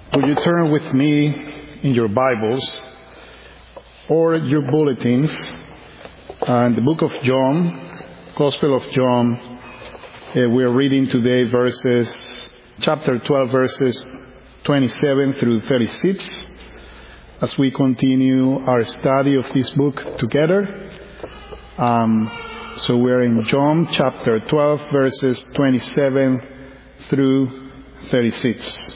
Would you turn with me in your Bibles or your bulletins and the book of John, Gospel of John. We are reading today chapter 12, verses 27 through 36, as we continue our study of this book together. So we're in John chapter 12, verses 27 through 36.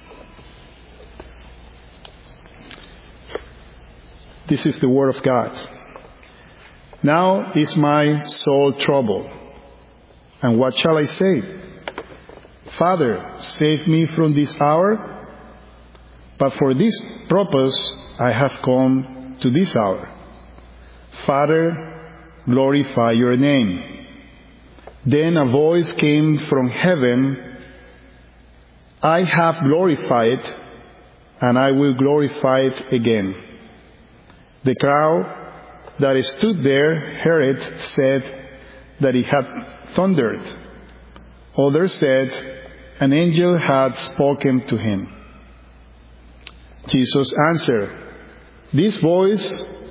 This is the word of God. Now is my soul troubled, and what shall I say? Father, save me from this hour. But for this purpose I have come to this hour. Father, glorify your name. Then a voice came from heaven, I have glorified it, and I will glorify it again. The crowd that stood there heard it, said that it had thundered. Others said, an angel had spoken to him. Jesus answered, This voice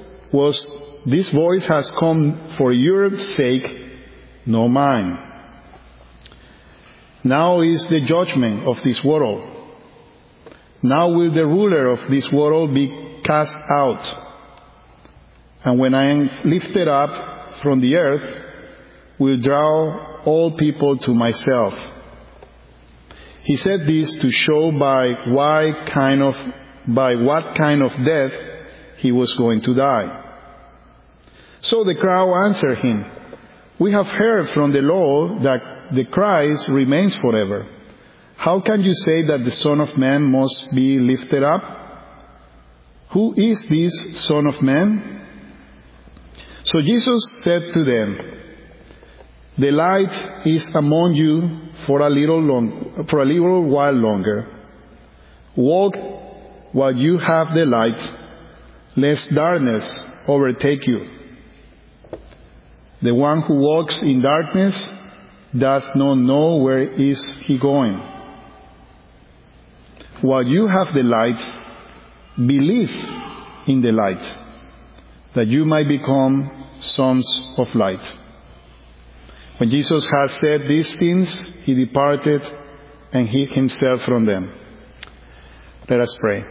has come for your sake, no mine. Now is the judgment of this world. Now will the ruler of this world be cast out. And when I am lifted up from the earth, will draw all people to myself. He said this to show by what kind of death he was going to die. So the crowd answered him, We have heard from the law that the Christ remains forever. How can you say that the Son of Man must be lifted up? Who is this Son of Man? So Jesus said to them, The light is among you for a little while longer. Walk while you have the light, lest darkness overtake you. The one who walks in darkness does not know where is he going. While you have the light, believe in the light, that you might become sons of light. When Jesus had said these things, he departed and hid himself from them. Let us pray.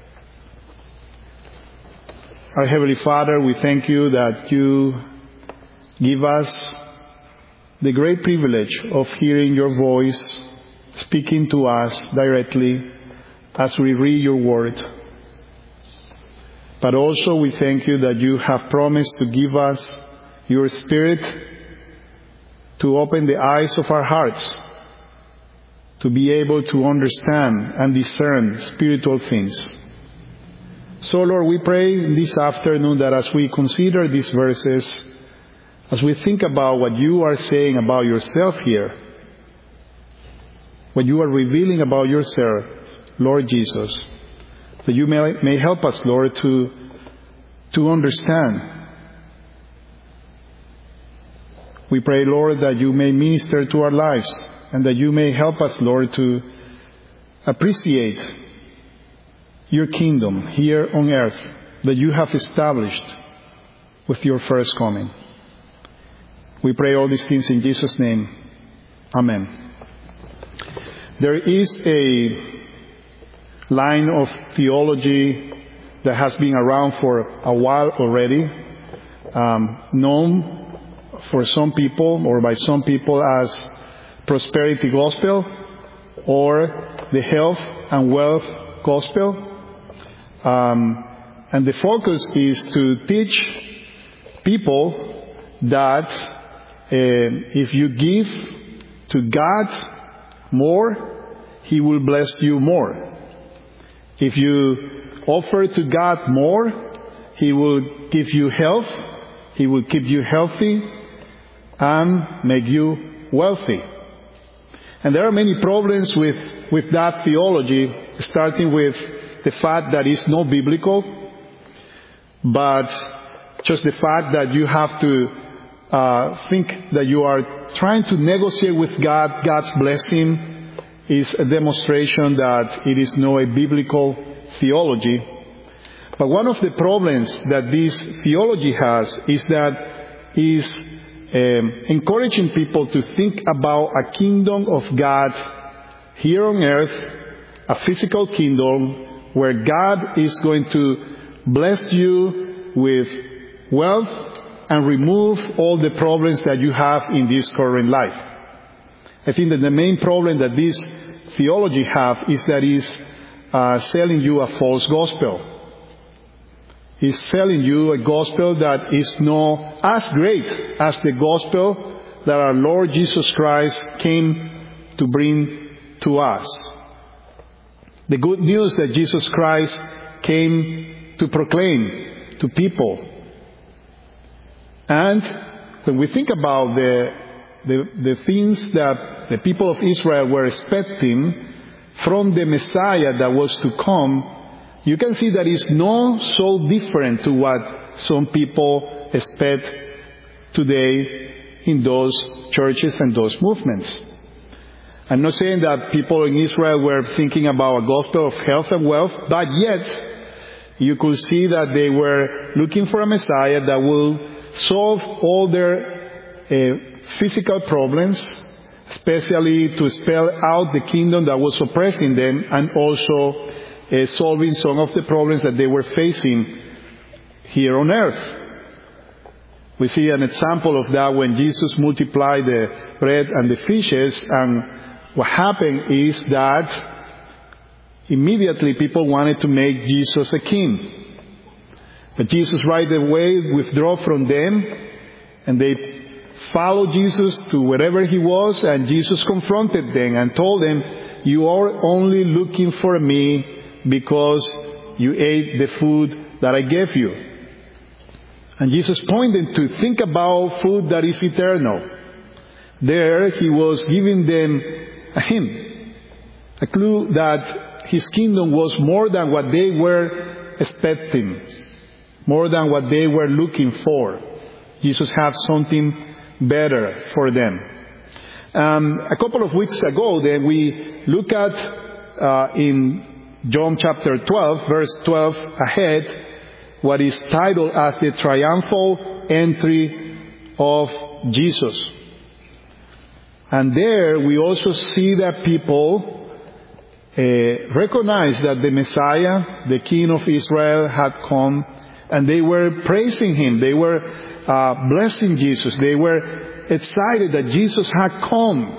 Our Heavenly Father, we thank you that you give us the great privilege of hearing your voice speaking to us directly as we read your word. But also we thank you that you have promised to give us your Spirit to open the eyes of our hearts, to be able to understand and discern spiritual things. So Lord, we pray this afternoon that as we consider these verses, as we think about what you are saying about yourself here, what you are revealing about yourself, Lord Jesus, that you may help us, Lord, to understand. We pray, Lord, that you may minister to our lives and that you may help us, Lord, to appreciate your kingdom here on earth that you have established with your first coming. We pray all these things in Jesus' name. Amen. There is a line of theology that has been around for a while already, known for some people or by some people as prosperity gospel or the health and wealth gospel. And the focus is to teach people that if you give to God more, He will bless you more. If you offer to God more, He will give you health, He will keep you healthy, and make you wealthy. And there are many problems with that theology, starting with the fact that it's not biblical, but just the fact that you have to think that you are trying to negotiate with God, God's blessing is a demonstration that it is not a biblical theology. But one of the problems that this theology has is that it is encouraging people to think about a kingdom of God here on earth, a physical kingdom where God is going to bless you with wealth and remove all the problems that you have in this current life. I think that the main problem that this theology have is that it's selling you a false gospel. It's selling you a gospel that is not as great as the gospel that our Lord Jesus Christ came to bring to us. The good news that Jesus Christ came to proclaim to people. And when we think about the things that the people of Israel were expecting from the Messiah that was to come, you can see that it's not so different to what some people expect today in those churches and those movements. I'm not saying that people in Israel were thinking about a gospel of health and wealth, but yet you could see that they were looking for a Messiah that will solve all their physical problems, especially to spell out the kingdom that was oppressing them, and also solving some of the problems that they were facing here on earth. We see an example of that when Jesus multiplied the bread and the fishes, and what happened is that immediately people wanted to make Jesus a king. But Jesus right away withdrew from them, and they followed Jesus to wherever he was, and Jesus confronted them and told them, "You are only looking for me because you ate the food that I gave you." And Jesus pointed to think about food that is eternal. There he was giving them a hint, a clue that his kingdom was more than what they were expecting, more than what they were looking for. Jesus had something better for them. A couple of weeks ago, then we look at in John chapter 12, verse 12 ahead, what is titled as the triumphal entry of Jesus. And there we also see that people recognize that the Messiah, the King of Israel, had come, and they were praising him. They were blessing Jesus. They were excited that Jesus had come.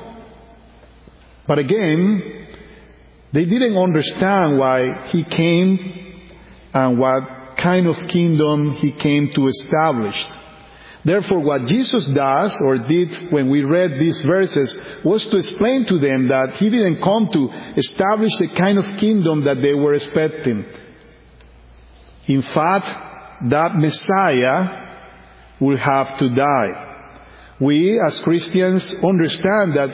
But again, they didn't understand why he came and what kind of kingdom he came to establish. Therefore, what Jesus does or did when we read these verses was to explain to them that he didn't come to establish the kind of kingdom that they were expecting. In fact, that Messiah will have to die. We as Christians understand that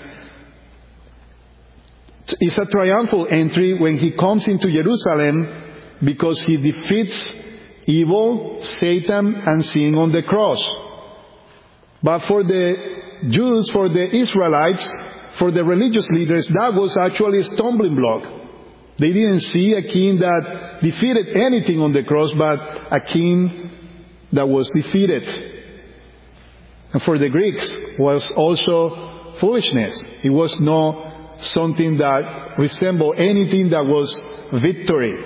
it's a triumphal entry when he comes into Jerusalem because he defeats evil, Satan, and sin on the cross. But for the Jews, for the Israelites, for the religious leaders, that was actually a stumbling block. They didn't see a king that defeated anything on the cross, but a king that was defeated. And for the Greeks, was also foolishness. It was not something that resembled anything that was victory.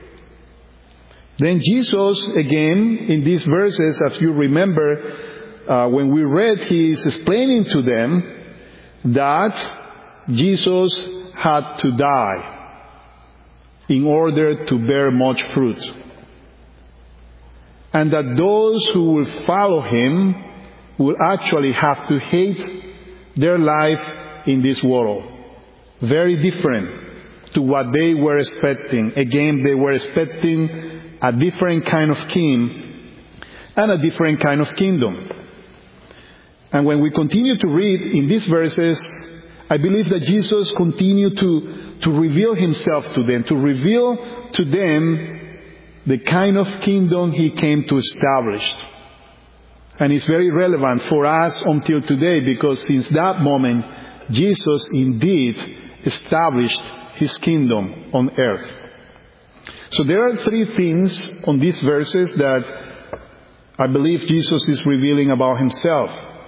Then Jesus, again, in these verses, as you remember, when we read, he is explaining to them that Jesus had to die in order to bear much fruit. And that those who will follow him will actually have to hate their life in this world. Very different to what they were expecting. Again, they were expecting a different kind of king and a different kind of kingdom. And when we continue to read in these verses, I believe that Jesus continued to reveal himself to them, to reveal to them the kind of kingdom he came to establish. And it's very relevant for us until today, because since that moment, Jesus indeed established his kingdom on earth. So there are three things on these verses that I believe Jesus is revealing about himself.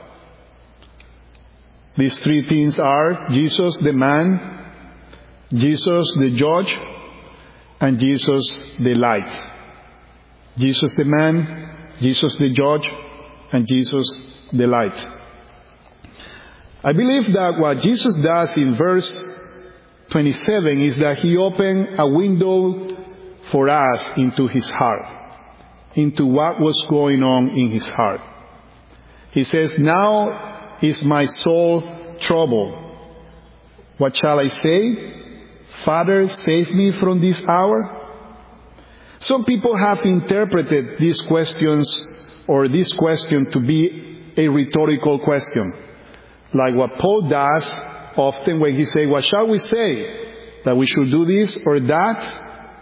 These three things are Jesus the man, Jesus the judge, and Jesus the light. Jesus the man, Jesus the judge, and Jesus the light. I believe that what Jesus does in verse 27 is that he opened a window for us into his heart, into what was going on in his heart. He says, "Now is my soul troubled. What shall I say? Father, save me from this hour?" Some people have interpreted these questions or this question to be a rhetorical question, like what Paul does often when he says, "What shall we say? That we should do this or that?"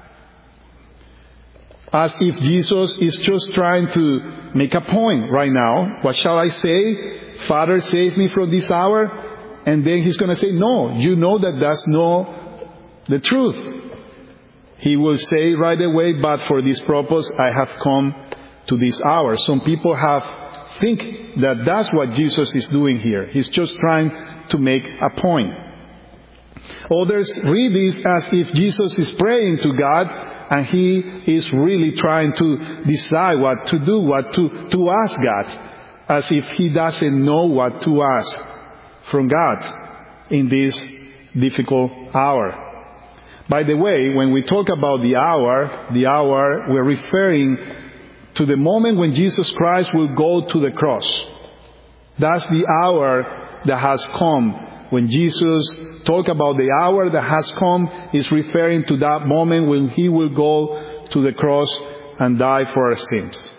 As if Jesus is just trying to make a point right now. What shall I say? Father, save me from this hour? And then he's going to say, no, you know that that's not the truth. He will say right away, but for this purpose I have come to this hour. Some people think that that's what Jesus is doing here. He's just trying to make a point. Others read this as if Jesus is praying to God and he is really trying to decide what to do, what to ask God, as if he doesn't know what to ask from God in this difficult hour. By the way, when we talk about the hour, we're referring to the moment when Jesus Christ will go to the cross. That's the hour that has come. When Jesus talks about the hour that has come, he's referring to that moment when he will go to the cross and die for our sins.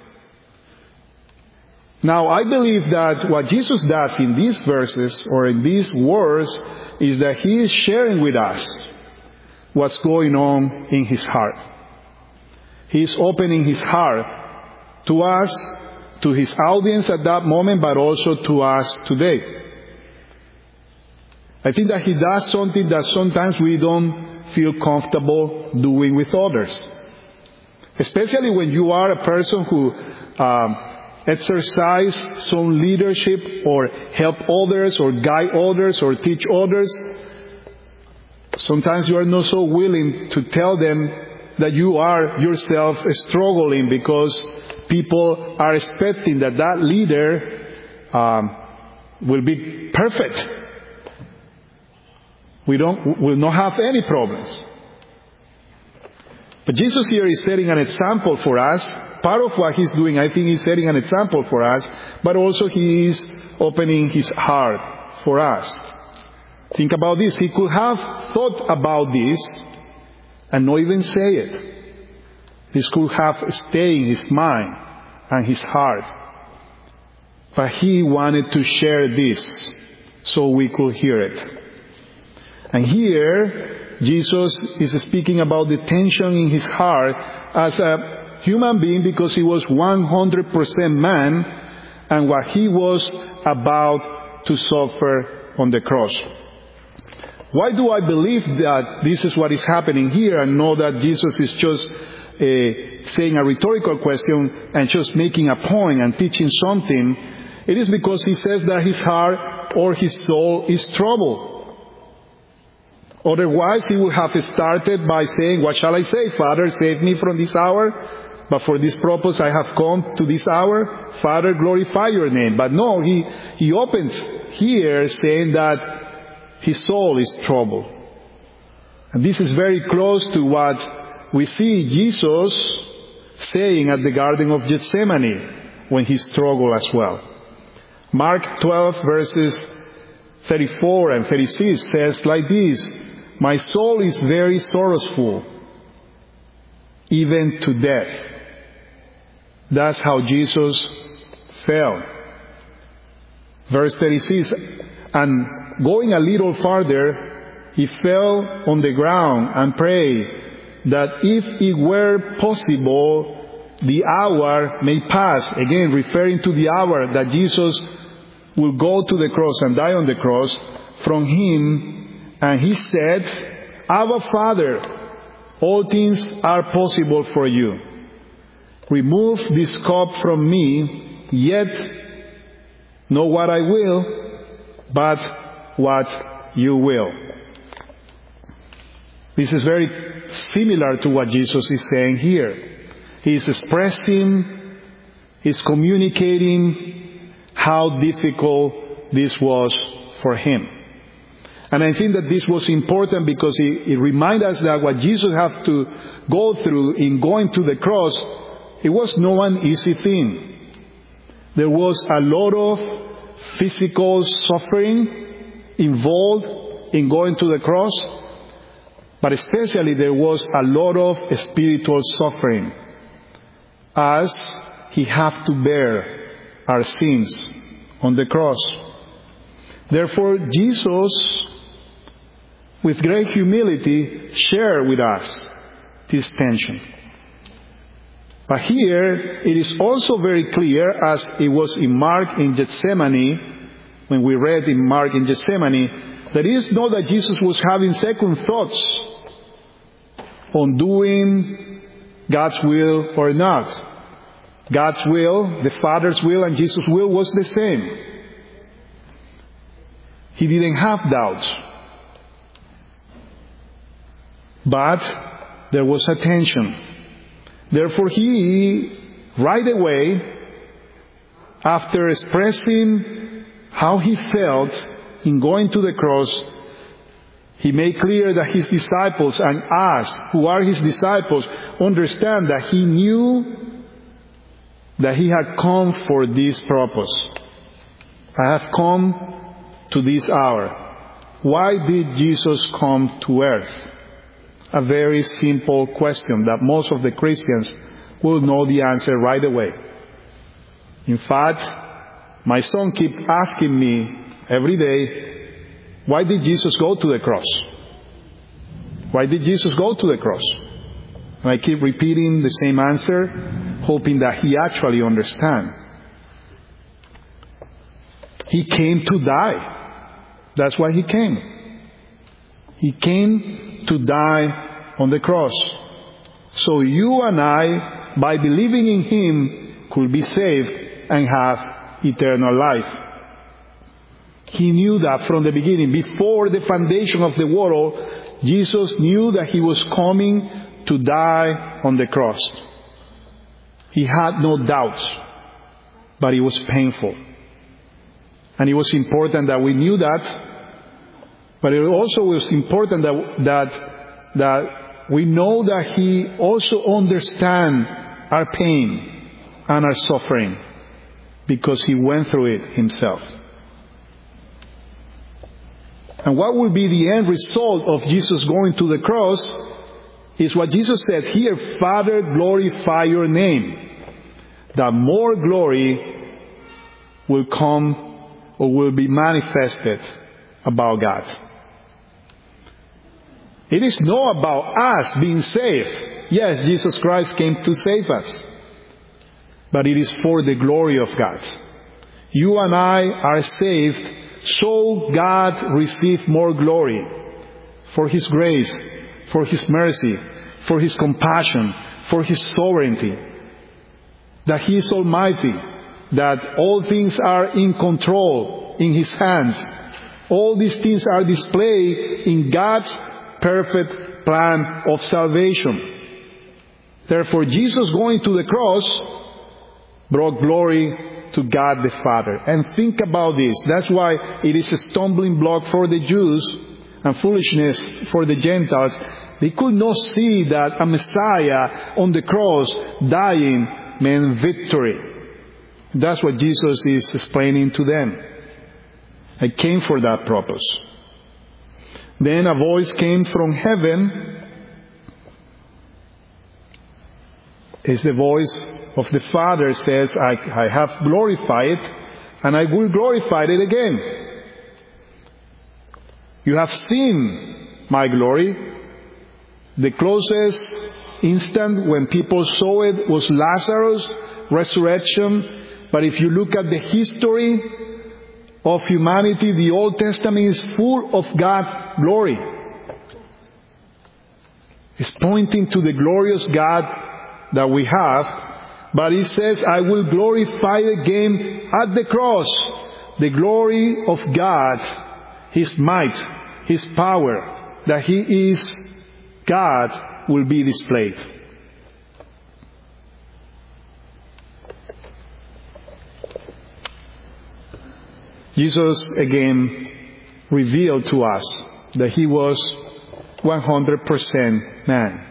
Now, I believe that what Jesus does in these verses or in these words is that he is sharing with us what's going on in his heart. He is opening his heart to us, to his audience at that moment, but also to us today. I think that he does something that sometimes we don't feel comfortable doing with others. Especially when you are a person who exercise some leadership or help others or guide others or teach others. Sometimes you are not so willing to tell them that you are yourself struggling because people are expecting that leader will be perfect. Will not have any problems. But Jesus here is setting an example for us. Part of what he's doing, I think he's setting an example for us, but also he is opening his heart for us. Think about this. He could have thought about this and not even say it. This could have stayed in his mind and his heart. But he wanted to share this so we could hear it. And here, Jesus is speaking about the tension in his heart as a human being because he was 100% man and what he was about to suffer on the cross. Why do I believe that this is what is happening here and know that Jesus is just saying a rhetorical question and just making a point and teaching something? It is because he says that his heart or his soul is troubled. Otherwise, he would have started by saying, "What shall I say? Father, save me from this hour. But for this purpose I have come to this hour. Father, glorify your name." But no, he opens here saying that his soul is troubled. And this is very close to what we see Jesus saying at the Garden of Gethsemane when he struggled as well. Mark 12 verses 34 and 36 says like this, "My soul is very sorrowful, even to death." That's how Jesus felt. Verse 36, and going a little farther, he fell on the ground and prayed that if it were possible, the hour may pass. Again, referring to the hour that Jesus will go to the cross and die on the cross from him And he said, Abba, Father, all things are possible for you. Remove this cup from me, yet not what I will, but what you will. This is very similar to what Jesus is saying here. He is expressing, he's communicating how difficult this was for him. And I think that this was important because it reminds us that what Jesus had to go through in going to the cross, it was no an easy thing. There was a lot of physical suffering involved in going to the cross, but especially there was a lot of spiritual suffering as he had to bear our sins on the cross. Therefore, Jesus, with great humility, shared with us this tension. But here, it is also very clear, as it was in Mark in Gethsemane, when we read in Mark in Gethsemane, that it is not that Jesus was having second thoughts on doing God's will or not. God's will, the Father's will, and Jesus' will was the same. He didn't have doubts. But there was a tension. Therefore, he, right away, after expressing how he felt in going to the cross, he made clear that his disciples and us, who are his disciples, understand that he knew that he had come for this purpose. I have come to this hour. Why did Jesus come to earth? A very simple question that most of the Christians will know the answer right away. In fact, my son keeps asking me every day, why did Jesus go to the cross? Why did Jesus go to the cross? And I keep repeating the same answer, hoping that he actually understands. He came to die. That's why he came. He came to die on the cross. So you and I, by believing in him, could be saved and have eternal life. He knew that from the beginning. Before the foundation of the world, Jesus knew that he was coming to die on the cross. He had no doubts, but it was painful. And it was important that we knew that. But it also was important that we know that he also understands our pain and our suffering because he went through it himself. And what will be the end result of Jesus going to the cross is what Jesus said here, Father, glorify your name. That more glory will come or will be manifested about God. It is not about us being saved. Yes, Jesus Christ came to save us. But it is for the glory of God. You and I are saved so God receive more glory for his grace, for his mercy, for his compassion, for his sovereignty. That he is almighty. That all things are in control, in his hands. All these things are displayed in God's perfect plan of salvation. Therefore, Jesus going to the cross brought glory to God the Father. And think about this. That's why it is a stumbling block for the Jews and foolishness for the Gentiles. They could not see that a Messiah on the cross dying meant victory. That's what Jesus is explaining to them. I came for that purpose. Then a voice came from heaven. It's the voice of the Father says, I have glorified and I will glorify it again. You have seen my glory. The closest instant when people saw it was Lazarus' resurrection. But if you look at the history of humanity, the Old Testament is full of God's glory. It's pointing to the glorious God that we have. But it says, I will glorify again at the cross the glory of God, His might, His power, that He is God will be displayed. Jesus again revealed to us that He was 100% man,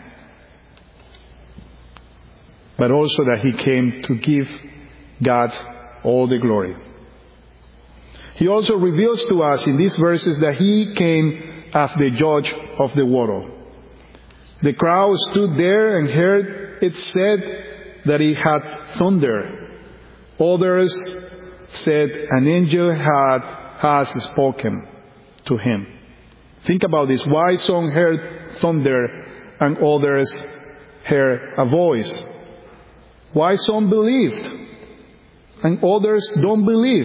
but also that He came to give God all the glory. He also reveals to us in these verses that He came as the judge of the world. The crowd stood there and heard it said that He had thunder. Others said an angel has spoken to Him. Think about this. Why some heard thunder and others heard a voice? Why some believed and others don't believe?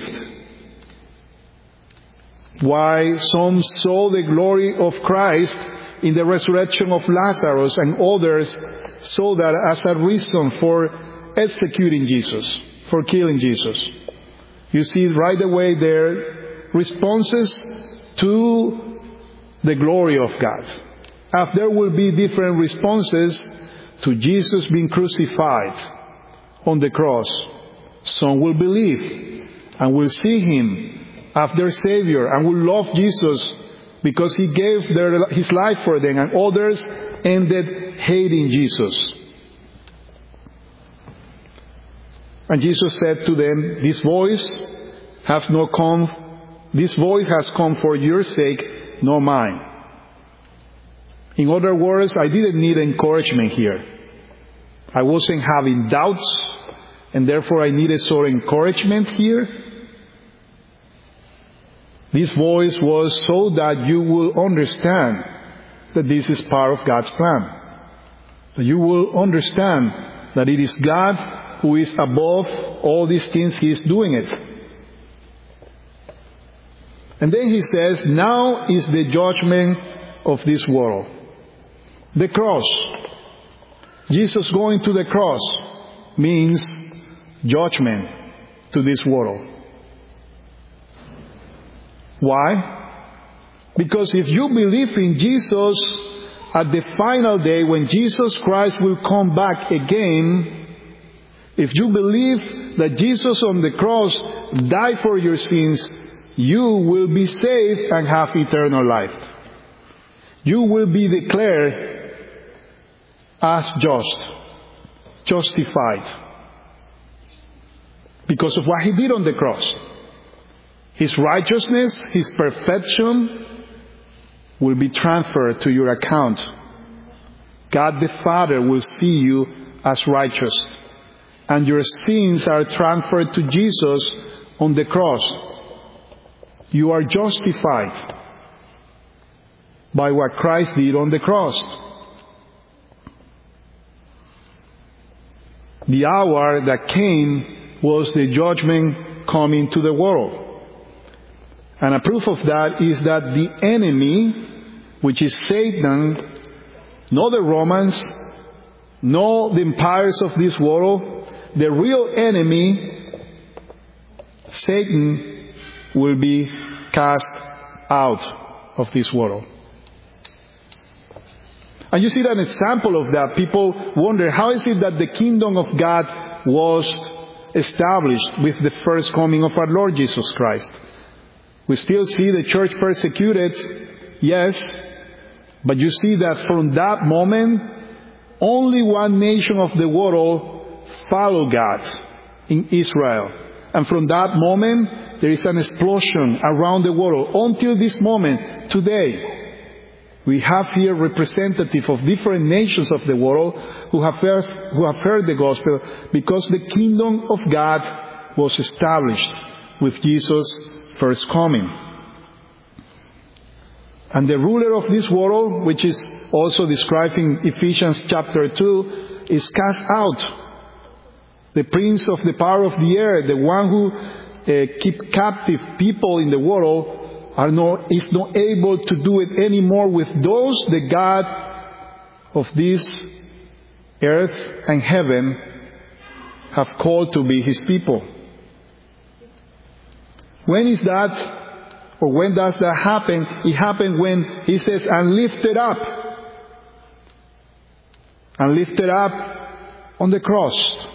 Why some saw the glory of Christ in the resurrection of Lazarus and others saw that as a reason for executing Jesus, for killing Jesus? You see right away their responses to the glory of God. As there will be different responses to Jesus being crucified on the cross. Some will believe and will see Him as their Savior and will love Jesus because He gave His life for them, and others ended hating Jesus. And Jesus said to them, this voice has come for your sake, not mine. In other words, I didn't need encouragement here. I wasn't having doubts, and therefore I needed some encouragement here. This voice was so that you will understand that this is part of God's plan. That you will understand that it is God who is above all these things. He is doing it. And then He says, now is the judgment of this world. The cross. Jesus going to the cross means judgment to this world. Why? Because if you believe in Jesus at the final day when Jesus Christ will come back again, if you believe that Jesus on the cross died for your sins, you will be saved and have eternal life. You will be declared as justified, because of what He did on the cross. His righteousness, His perfection will be transferred to your account. God the Father will see you as righteous, and your sins are transferred to Jesus on the cross. You are justified by what Christ did on the cross. The hour that came was the judgment coming to the world. And a proof of that is that the enemy, which is Satan, not the Romans, not the empires of this world, the real enemy, Satan, will be cast out of this world. And you see an example of that. People wonder, how is it that the kingdom of God was established with the first coming of our Lord Jesus Christ? We still see the church persecuted, yes, but you see that from that moment, only one nation of the world followed God in Israel. And from that moment, there is an explosion around the world. Until this moment, today, we have here representatives of different nations of the world who have heard the gospel, because the kingdom of God was established with Jesus' first coming. And the ruler of this world, which is also described in Ephesians chapter 2, is cast out. The prince of the power of the air, the one who keep captive people in the world is not able to do it anymore with those the God of this earth and heaven have called to be His people. When is that, or when does that happen? It happens when He says, and lifted up. And lifted up on the cross.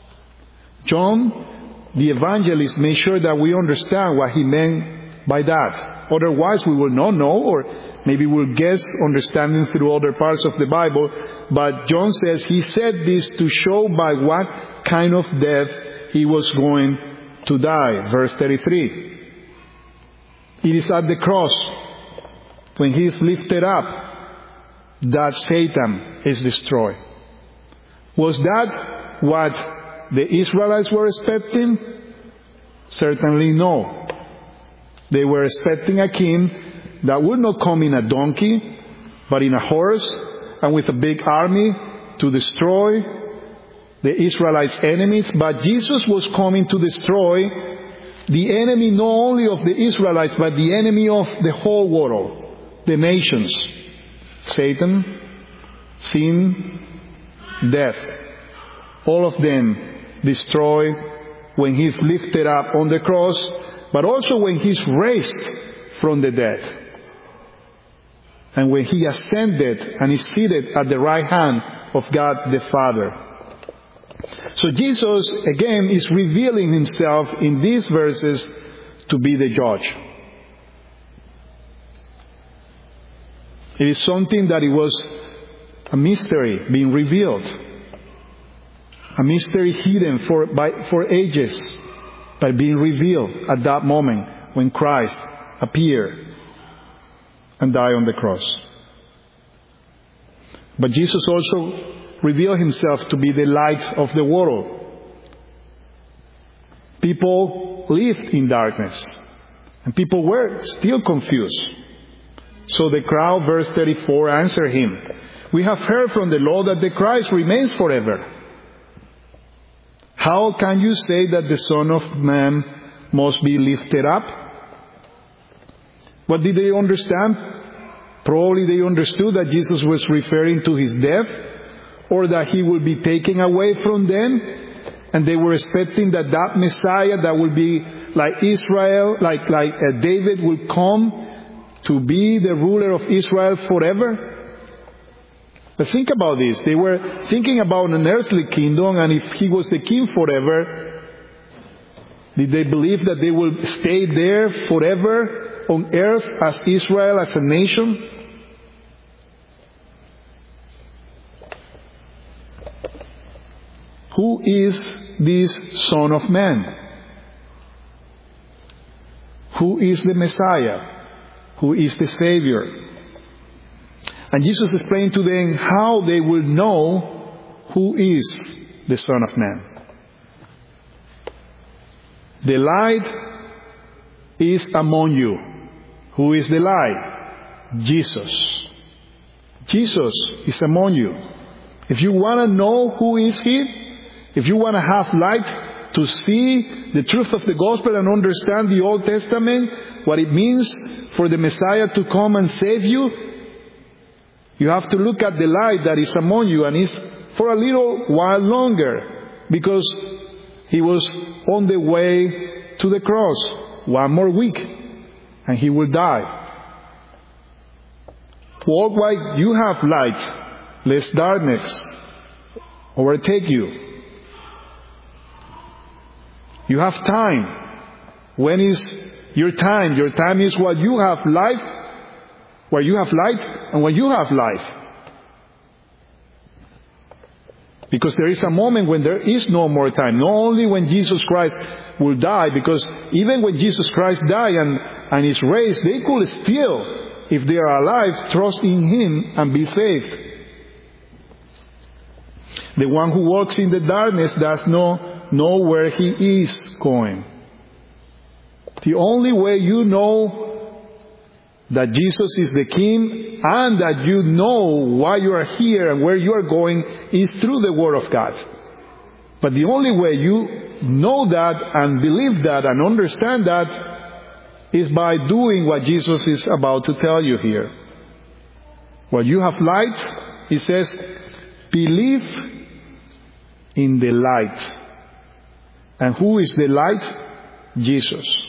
John, the evangelist, made sure that we understand what he meant by that. Otherwise, we will not know, or maybe we'll guess understanding through other parts of the Bible. But John says he said this to show by what kind of death he was going to die. Verse 33. It is at the cross, when he is lifted up, that Satan is destroyed. Was that what the Israelites were expecting? Certainly no. They were expecting a king that would not come in a donkey, but in a horse and with a big army to destroy the Israelites' enemies. But Jesus was coming to destroy the enemy not only of the Israelites, but the enemy of the whole world, the nations. Satan, sin, death. All of them destroyed when He's lifted up on the cross, but also when He's raised from the dead. And when He ascended and is seated at the right hand of God the Father. So Jesus, again, is revealing Himself in these verses to be the judge. It is something that it was a mystery being revealed. A mystery hidden for ages, but being revealed at that moment when Christ appeared and died on the cross. But Jesus also revealed Himself to be the light of the world. People lived in darkness, and people were still confused. So the crowd, verse 34, answered Him, "We have heard from the law that the Christ remains forever. How can you say that the Son of Man must be lifted up?" What did they understand? Probably they understood that Jesus was referring to His death, or that He would be taken away from them, and they were expecting that Messiah that would be like Israel, like David, will come to be the ruler of Israel forever. But think about this. They were thinking about an earthly kingdom, and if He was the king forever, did they believe that they will stay there forever on earth as Israel, as a nation? Who is this Son of Man? Who is the Messiah? Who is the Savior? And Jesus explained to them how they will know who is the Son of Man. The light is among you. Who is the light? Jesus. Jesus is among you. If you want to know who is He, if you want to have light to see the truth of the gospel and understand the Old Testament, what it means for the Messiah to come and save you, you have to look at the light that is among you, and is for a little while longer, because He was on the way to the cross. One more week and He will die. Walk while you have light, lest darkness overtake you. You have time. When is your time? Your time is while you have life, where you have light, and when you have life. Because there is a moment when there is no more time. Not only when Jesus Christ will die, because even when Jesus Christ died and is raised, they could still, if they are alive, trust in Him and be saved. The one who walks in the darkness does not know where he is going. The only way you know that Jesus is the King and that you know why you are here and where you are going is through the Word of God. But the only way you know that and believe that and understand that is by doing what Jesus is about to tell you here. While you have light, he says, believe in the light. And who is the light? Jesus.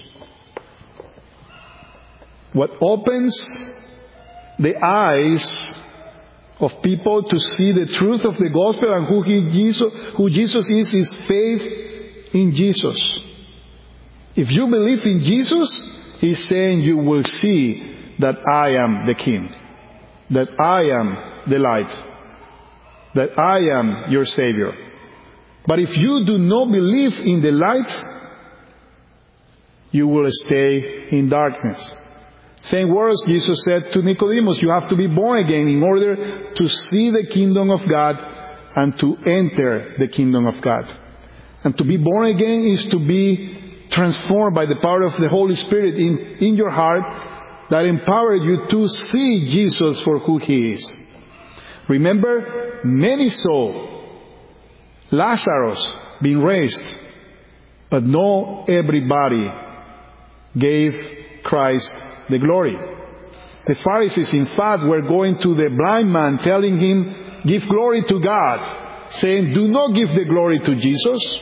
What opens the eyes of people to see the truth of the gospel and who Jesus is faith in Jesus. If you believe in Jesus, he's saying you will see that I am the King, that I am the light, that I am your Savior. But if you do not believe in the light, you will stay in darkness. Same words Jesus said to Nicodemus, you have to be born again in order to see the kingdom of God and to enter the kingdom of God. And to be born again is to be transformed by the power of the Holy Spirit in your heart that empowers you to see Jesus for who he is. Remember, many saw Lazarus being raised, but not everybody gave Christ the glory. The Pharisees, in fact, were going to the blind man telling him, give glory to God, saying, do not give the glory to Jesus.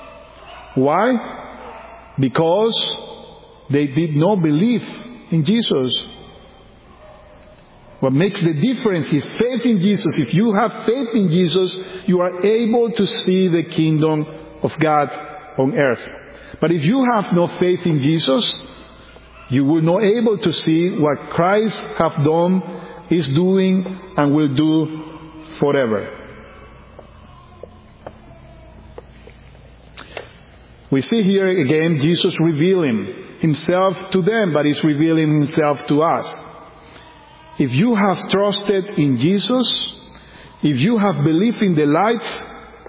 Why? Because they did not believe in Jesus. What makes the difference is faith in Jesus. If you have faith in Jesus, you are able to see the kingdom of God on earth. But if you have no faith in Jesus, you will not be able to see what Christ has done, is doing, and will do forever. We see here again Jesus revealing himself to them, but he's revealing himself to us. If you have trusted in Jesus, if you have believed in the light,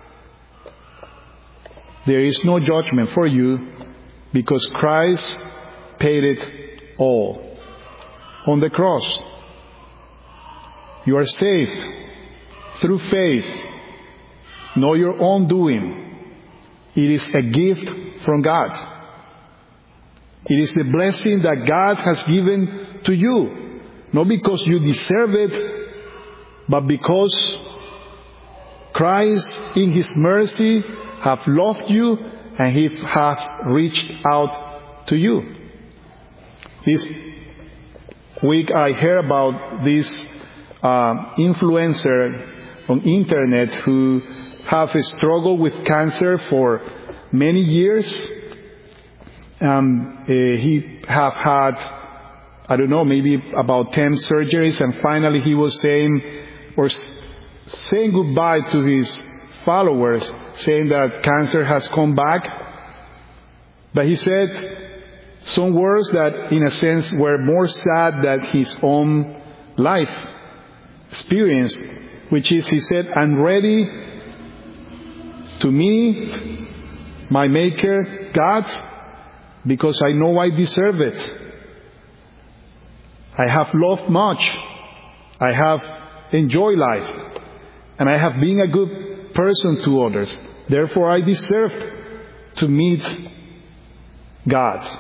there is no judgment for you because Christ paid it all on the cross. You are saved through faith, not your own doing. It is a gift from God. It is the blessing that God has given to you, not because you deserve it, but because Christ in his mercy have loved you and he has reached out to you. This week I heard about this influencer on internet who have struggled with cancer for many years. He have had, I don't know, maybe about 10 surgeries, and finally he was saying goodbye to his followers, saying that cancer has come back. But he said some words that in a sense were more sad than his own life experience, which is, he said, I'm ready to meet my Maker, God, because I know I deserve it. I have loved much. I have enjoyed life. And I have been a good person to others. Therefore, I deserve to meet God.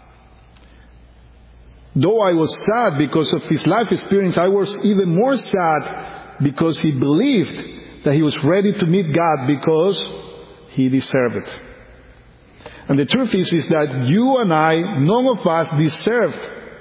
Though I was sad because of his life experience, I was even more sad because he believed that he was ready to meet God because he deserved it. And the truth is that you and I, none of us deserved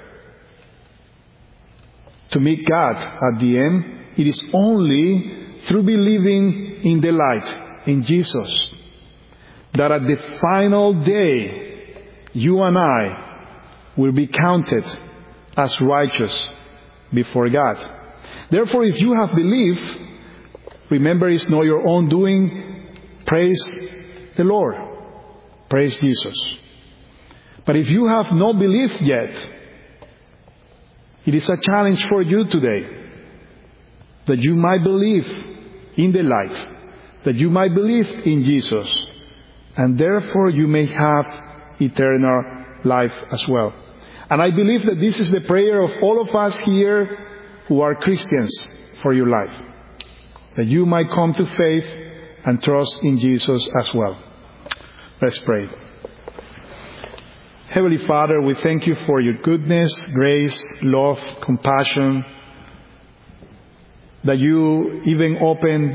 to meet God at the end. It is only through believing in the light, in Jesus, that at the final day, you and I will be counted as righteous before God. Therefore, if you have believed, remember it's not your own doing. Praise the Lord. Praise Jesus. But if you have not believed yet, it is a challenge for you today that you might believe in the light, that you might believe in Jesus, and therefore you may have eternal life as well. And I believe that this is the prayer of all of us here who are Christians for your life. That you might come to faith and trust in Jesus as well. Let's pray. Heavenly Father, we thank you for your goodness, grace, love, compassion, that you even opened,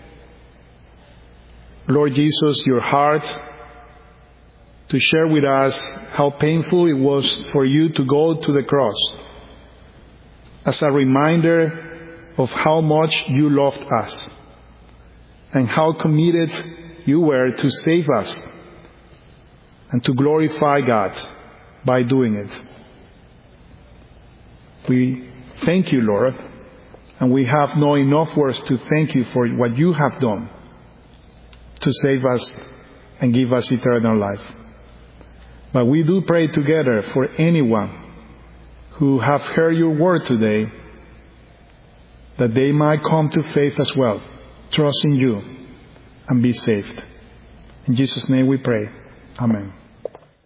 Lord Jesus, your heart to share with us how painful it was for you to go to the cross as a reminder of how much you loved us and how committed you were to save us and to glorify God by doing it. We thank you, Lord, and we have no enough words to thank you for what you have done to save us and give us eternal life. But we do pray together for anyone who have heard your word today, that they might come to faith as well, trust in you, and be saved. In Jesus' name we pray. Amen.